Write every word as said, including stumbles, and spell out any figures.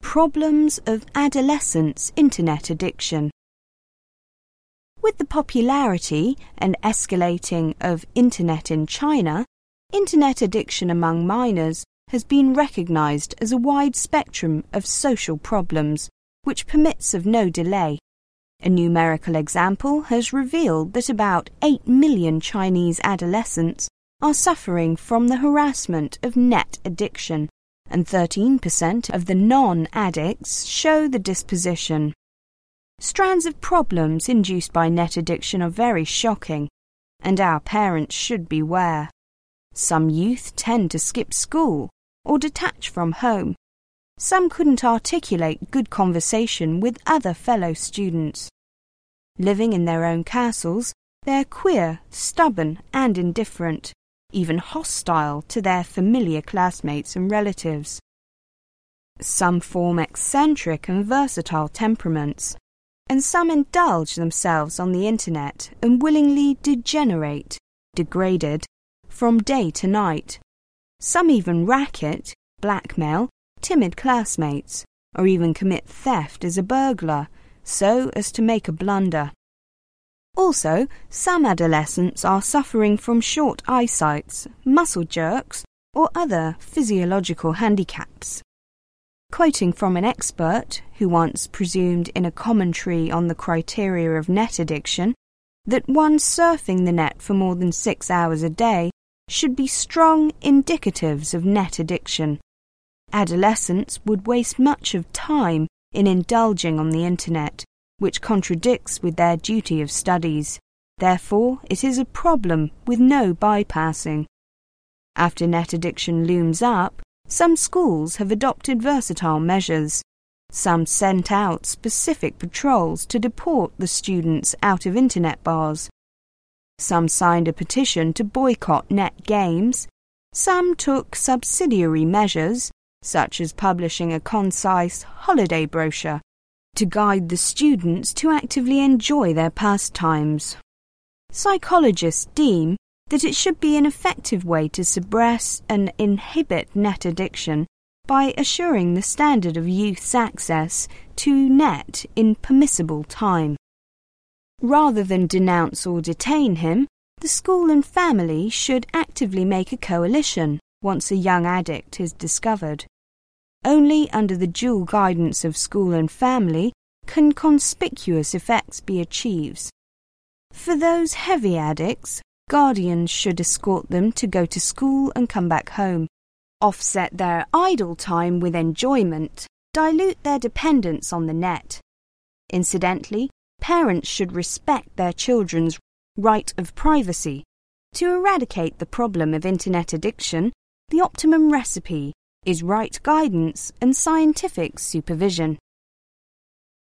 Problems of Adolescents' Internet Addiction. With the popularity and escalating of Internet in China, Internet addiction among minors has been recognized as a wide spectrum of social problems, which permits of no delay. A numerical example has revealed that about eight million Chinese adolescents are suffering from the harassment of net addiction, and thirteen percent of the non-addicts show the disposition. Strands of problems induced by net addiction are very shocking, and our parents should beware. Some youth tend to skip school or detach from home. Some couldn't articulate good conversation with other fellow students. Living in their own castles, they're queer, stubborn, and indifferent, even hostile to their familiar classmates and relatives. Some form eccentric and versatile temperaments, and some indulge themselves on the internet and willingly degenerate, degraded, from day to night. Some even racket, blackmail, timid classmates, or even commit theft as a burglar, so as to make a blunder. Also, some adolescents are suffering from short eyesights, muscle jerks, or other physiological handicaps. Quoting from an expert who once presumed in a commentary on the criteria of net addiction that one surfing the net for more than six hours a day should be strong indicatives of net addiction, adolescents would waste much of time in indulging on the internet, which contradicts with their duty of studies. Therefore, it is a problem with no bypassing. After net addiction looms up, some schools have adopted versatile measures. Some sent out specific patrols to deport the students out of internet bars. Some signed a petition to boycott net games. Some took subsidiary measures, such as publishing a concise holiday brochure, to guide the students to actively enjoy their pastimes. Psychologists deem that it should be an effective way to suppress and inhibit net addiction by assuring the standard of youth's access to net in permissible time. Rather than denounce or detain him, the school and family should actively make a coalition once a young addict is discovered. Only under the dual guidance of school and family can conspicuous effects be achieved. For those heavy addicts, guardians should escort them to go to school and come back home, offset their idle time with enjoyment, dilute their dependence on the net. Incidentally, parents should respect their children's right of privacy. To eradicate the problem of internet addiction, the optimum recipe is right guidance and scientific supervision.